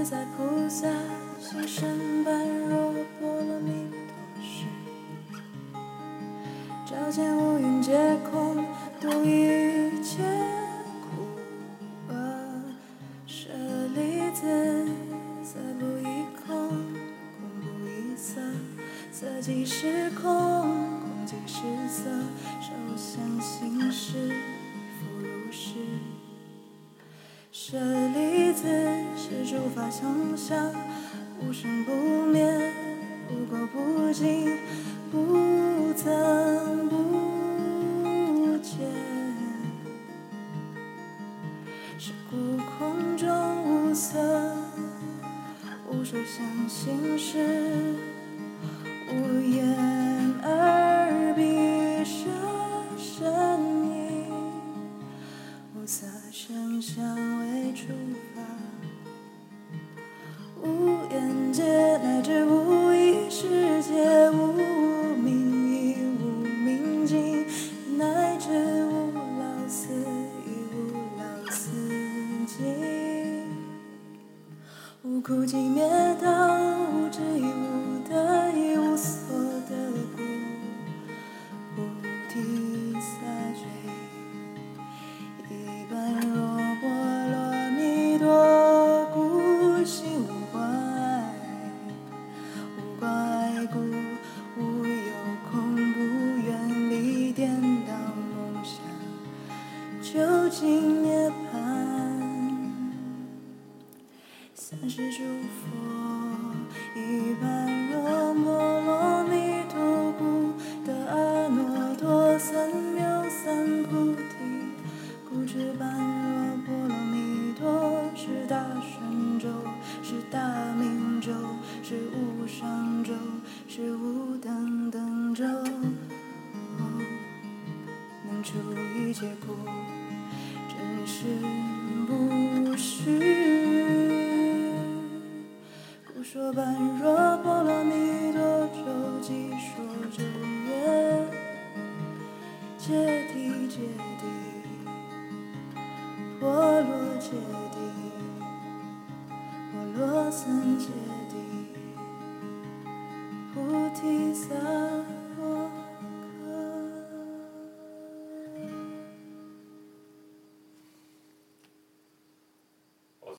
在菩萨心身般若波罗蜜多时，照见五蕴皆空，度一切苦舍利子，色不异空，空不异色，色即是空，空即是色，受想行识复如是。舍利子，是诸法空相，无生不灭，不垢不净，不增不减。是故空中无色，无受想行识，无眼耳鼻舌身意，无色声香味触法，无眼界乃至无意识界，无明亦无明尽，乃至无老死亦无老死尽，无苦集灭道，无智亦无得，亦无所得故，菩提萨埵一般若波罗蜜多故，心无挂碍，无挂碍故，无有空，不远离颠倒梦想，究竟涅槃。三世诸佛一般若波罗蜜多故，得阿耨多三藐三菩提。故知般若波罗蜜多是大神咒，是大明咒，是无上咒，是无等等咒，能除一切苦，真实不虚。故说般若波罗蜜多咒，即说咒曰：揭谛揭谛，波罗揭谛，波罗僧揭